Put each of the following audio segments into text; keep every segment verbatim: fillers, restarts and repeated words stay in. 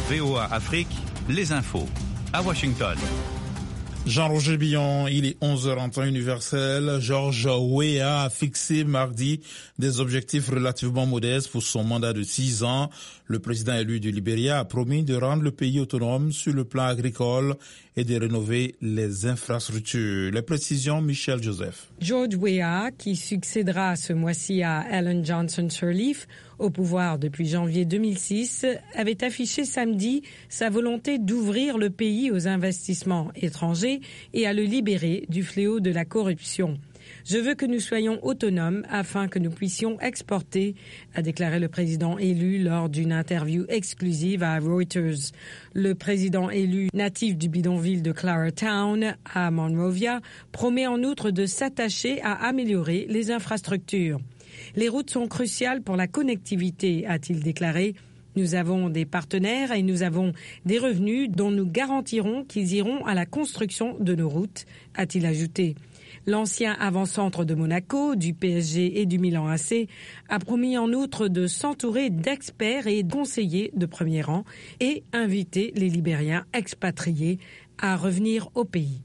V O A Afrique, les infos. À Washington. Jean-Roger Billon, il est onze heures en temps universel. George Weah a fixé mardi des objectifs relativement modestes pour son mandat de six ans. Le président élu du Libéria a promis de rendre le pays autonome sur le plan agricole et de rénover les infrastructures. Les précisions, Michel Joseph. George Weah, qui succédera ce mois-ci à Ellen Johnson Sirleaf, au pouvoir depuis janvier deux mille six, avait affiché samedi sa volonté d'ouvrir le pays aux investissements étrangers et à le libérer du fléau de la corruption. Je veux que nous soyons autonomes afin que nous puissions exporter, a déclaré le président élu lors d'une interview exclusive à Reuters. Le président élu natif du bidonville de Claratown à Monrovia promet en outre de s'attacher à améliorer les infrastructures. Les routes sont cruciales pour la connectivité, a-t-il déclaré. Nous avons des partenaires et nous avons des revenus dont nous garantirons qu'ils iront à la construction de nos routes, a-t-il ajouté. L'ancien avant-centre de Monaco, du P S G et du Milan A C a promis en outre de s'entourer d'experts et de conseillers de premier rang et inviter les Libériens expatriés à revenir au pays.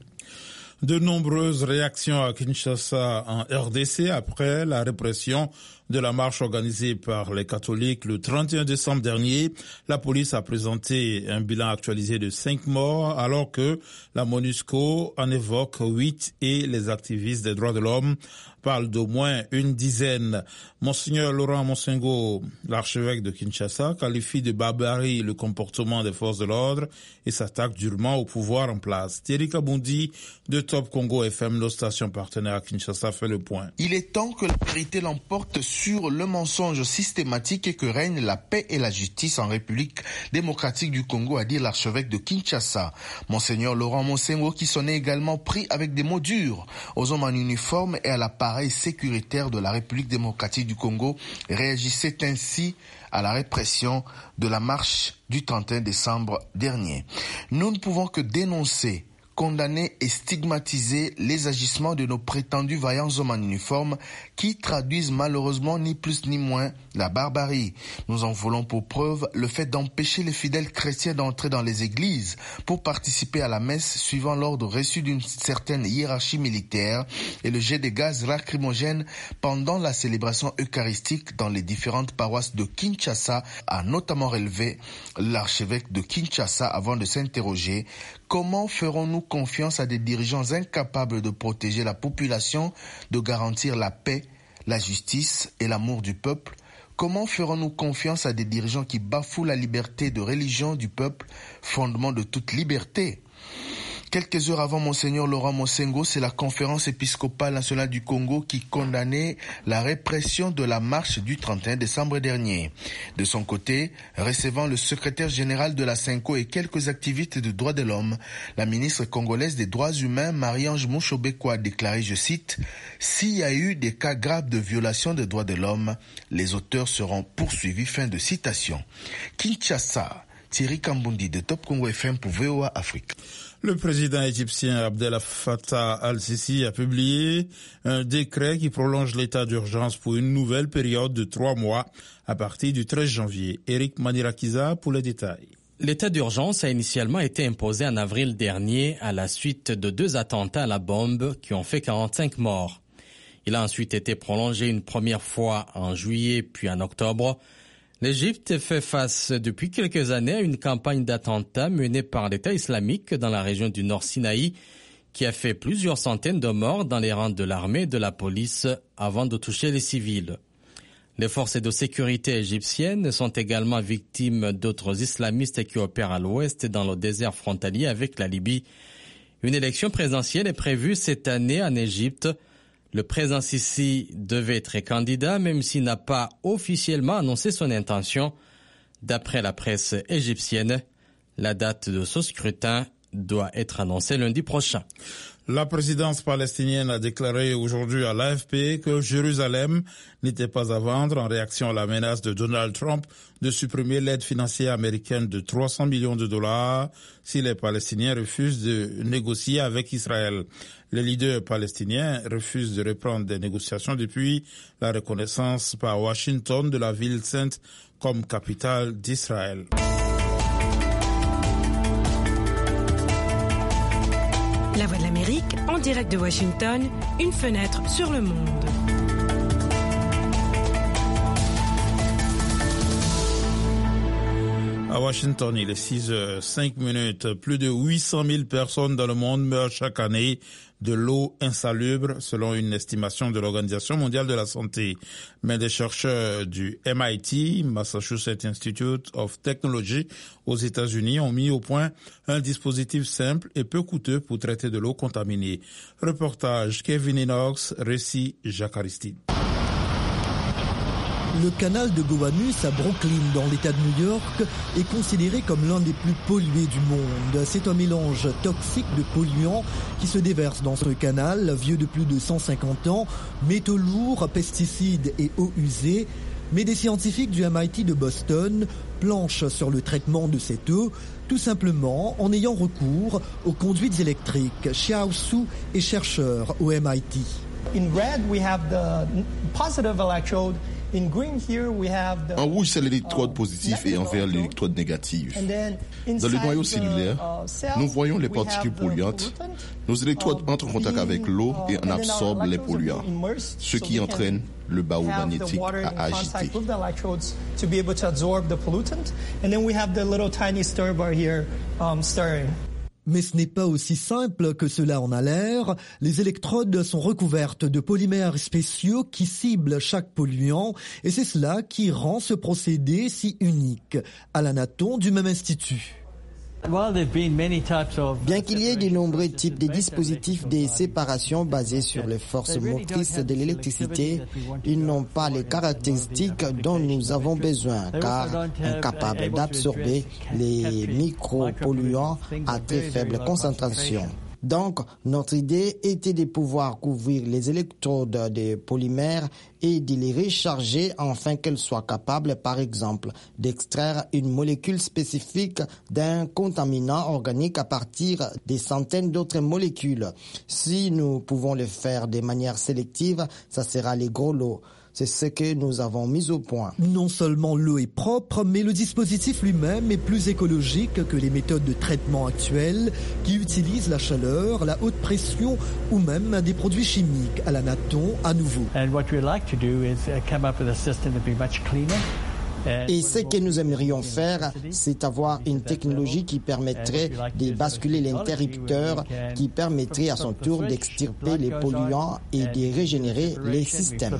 De nombreuses réactions à Kinshasa en R D C après la répression de la marche organisée par les catholiques le trente et un décembre dernier. La police a présenté un bilan actualisé de cinq morts alors que la MONUSCO en évoque huit et les activistes des droits de l'homme parlent d'au moins une dizaine. Monseigneur Laurent Monsengo, l'archevêque de Kinshasa, qualifie de barbarie le comportement des forces de l'ordre et s'attaque durement au pouvoir en place. Thierry Kabundi de Top Congo F M, nos stations partenaires à Kinshasa, fait le point. Il est temps que la vérité l'emporte sur le mensonge systématique et que règne la paix et la justice en République démocratique du Congo, a dit l'archevêque de Kinshasa. Monseigneur Laurent Monsengo, qui s'en est également pris avec des mots durs aux hommes en uniforme et à l'appareil sécuritaire de la République démocratique du Congo, réagissait ainsi à la répression de la marche du trente et un décembre dernier. Nous ne pouvons que dénoncer, condamner et stigmatiser les agissements de nos prétendus vaillants hommes en uniforme qui traduisent malheureusement ni plus ni moins la barbarie. Nous en voulons pour preuve le fait d'empêcher les fidèles chrétiens d'entrer dans les églises pour participer à la messe suivant l'ordre reçu d'une certaine hiérarchie militaire et le jet de gaz lacrymogène pendant la célébration eucharistique dans les différentes paroisses de Kinshasa, a notamment relevé l'archevêque de Kinshasa avant de s'interroger: comment ferons-nous confiance à des dirigeants incapables de protéger la population, de garantir la paix, la justice et l'amour du peuple? Comment ferons-nous confiance à des dirigeants qui bafouent la liberté de religion du peuple, fondement de toute liberté? Quelques heures avant Monseigneur Laurent Monsengo, c'est la conférence épiscopale nationale du Congo qui condamnait la répression de la marche du trente et un décembre dernier. De son côté, recevant le secrétaire général de la Senko et quelques activistes de droits de l'homme, la ministre congolaise des droits humains, Marie-Ange Mouchobeko, a déclaré, je cite, « S'il y a eu des cas graves de violation des droits de l'homme, les auteurs seront poursuivis. » Fin de citation. Kinshasa, Thierry Kambundi de Top Congo F M pour V O A Afrique. Le président égyptien Abdel Fattah al-Sisi a publié un décret qui prolonge l'état d'urgence pour une nouvelle période de trois mois à partir du treize janvier. Eric Manirakiza pour les détails. L'état d'urgence a initialement été imposé en avril dernier à la suite de deux attentats à la bombe qui ont fait quarante-cinq morts. Il a ensuite été prolongé une première fois en juillet puis en octobre. L'Égypte fait face depuis quelques années à une campagne d'attentats menée par l'État islamique dans la région du Nord Sinaï qui a fait plusieurs centaines de morts dans les rangs de l'armée et de la police avant de toucher les civils. Les forces de sécurité égyptiennes sont également victimes d'autres islamistes qui opèrent à l'ouest dans le désert frontalier avec la Libye. Une élection présidentielle est prévue cette année en Égypte. Le président Sisi devait être candidat, même s'il n'a pas officiellement annoncé son intention. D'après la presse égyptienne, la date de ce scrutin doit être annoncée lundi prochain. La présidence palestinienne a déclaré aujourd'hui à l'A F P que Jérusalem n'était pas à vendre en réaction à la menace de Donald Trump de supprimer l'aide financière américaine de trois cents millions de dollars si les Palestiniens refusent de négocier avec Israël. Les leaders palestiniens refusent de reprendre des négociations depuis la reconnaissance par Washington de la ville sainte comme capitale d'Israël. En direct de Washington, une fenêtre sur le monde. À Washington, il est six heures cinq minutes. Plus de huit cent mille personnes dans le monde meurent chaque année de l'eau insalubre, selon une estimation de l'Organisation mondiale de la santé. Mais des chercheurs du M I T, Massachusetts Institute of Technology, aux États-Unis, ont mis au point un dispositif simple et peu coûteux pour traiter de l'eau contaminée. Reportage Kevin Enox, récit Jacques Aristide. Le canal de Gowanus à Brooklyn, dans l'État de New York, est considéré comme l'un des plus pollués du monde. C'est un mélange toxique de polluants qui se déverse dans ce canal, vieux de plus de cent cinquante ans, métaux lourds, pesticides et eaux usées. Mais des scientifiques du M I T de Boston planchent sur le traitement de cette eau, tout simplement en ayant recours aux conduites électriques. Xiao Su est chercheur au M I T. In red, we have the positive electrode. En rouge, c'est l'électrode positif et en vert, l'électrode négative. Dans le noyau cellulaire, nous voyons les particules polluantes. Nos électrodes entrent en contact avec l'eau et en absorbent les polluants, ce qui entraîne le barreau magnétique à agiter. Mais ce n'est pas aussi simple que cela en a l'air. Les électrodes sont recouvertes de polymères spéciaux qui ciblent chaque polluant et c'est cela qui rend ce procédé si unique. Alain Natton du même institut. Bien qu'il y ait de nombreux types de dispositifs de séparation basés sur les forces motrices de l'électricité, ils n'ont pas les caractéristiques dont nous avons besoin, car incapables d'absorber les micropolluants à très faible concentration. Donc, notre idée était de pouvoir couvrir les électrodes de polymères et de les recharger afin qu'elles soient capables, par exemple, d'extraire une molécule spécifique d'un contaminant organique à partir des centaines d'autres molécules. Si nous pouvons le faire de manière sélective, ça sera les gros lots. C'est ce que nous avons mis au point. Non seulement l'eau est propre, mais le dispositif lui-même est plus écologique que les méthodes de traitement actuelles qui utilisent la chaleur, la haute pression ou même des produits chimiques. À la Natton, à nouveau. And what we'd like to do is come up with a system that be much cleaner. Et ce que nous aimerions faire, c'est avoir une technologie qui permettrait de basculer l'interrupteur, qui permettrait à son tour d'extirper les polluants et de régénérer les systèmes.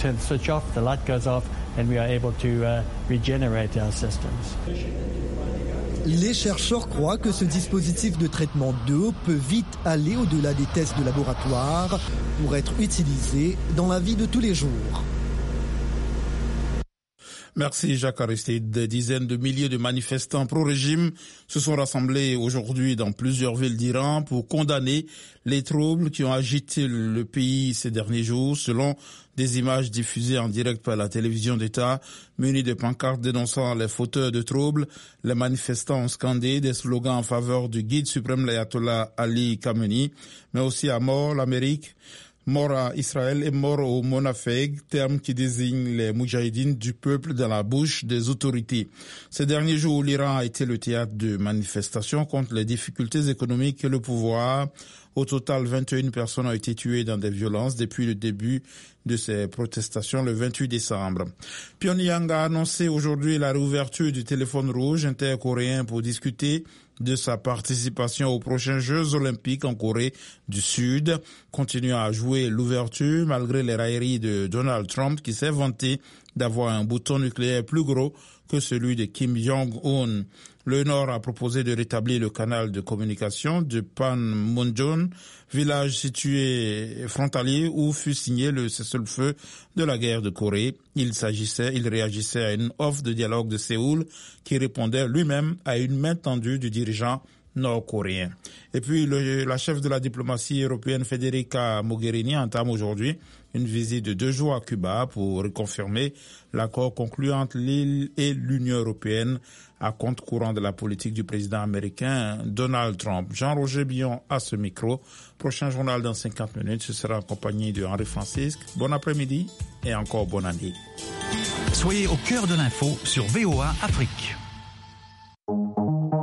Les chercheurs croient que ce dispositif de traitement d'eau peut vite aller au-delà des tests de laboratoire pour être utilisé dans la vie de tous les jours. Merci Jacques Aristide. Des dizaines de milliers de manifestants pro-régime se sont rassemblés aujourd'hui dans plusieurs villes d'Iran pour condamner les troubles qui ont agité le pays ces derniers jours, selon des images diffusées en direct par la télévision d'État, munies de pancartes dénonçant les fauteurs de troubles. Les manifestants ont scandé des slogans en faveur du guide suprême l'ayatollah Ali Khamenei, mais aussi à mort l'Amérique, mort à Israël et mort au Monafeg, terme qui désigne les moudjahidines du peuple dans la bouche des autorités. Ces derniers jours, l'Iran a été le théâtre de manifestations contre les difficultés économiques et le pouvoir. Au total, vingt et une personnes ont été tuées dans des violences depuis le début de ces protestations le vingt-huit décembre. Pyongyang a annoncé aujourd'hui la réouverture du téléphone rouge intercoréen pour discuter de sa participation aux prochains Jeux olympiques en Corée du Sud, continuant à jouer l'ouverture malgré les railleries de Donald Trump qui s'est vanté d'avoir un bouton nucléaire plus gros que celui de Kim Jong-un. Le Nord a proposé de rétablir le canal de communication de Panmunjom, village situé frontalier où fut signé le cessez-le-feu de la guerre de Corée. Il s'agissait, il réagissait à une offre de dialogue de Séoul qui répondait lui-même à une main tendue du dirigeant nord-coréen. Et puis le, la chef de la diplomatie européenne Federica Mogherini entame aujourd'hui une visite de deux jours à Cuba pour reconfirmer l'accord conclu entre l'île et l'Union européenne à compte courant de la politique du président américain Donald Trump. Jean-Roger Billon à ce micro. Prochain journal dans cinquante minutes, ce sera en compagnie de Henri Francisque. Bon après-midi et encore bonne année. Soyez au cœur de l'info sur V O A Afrique.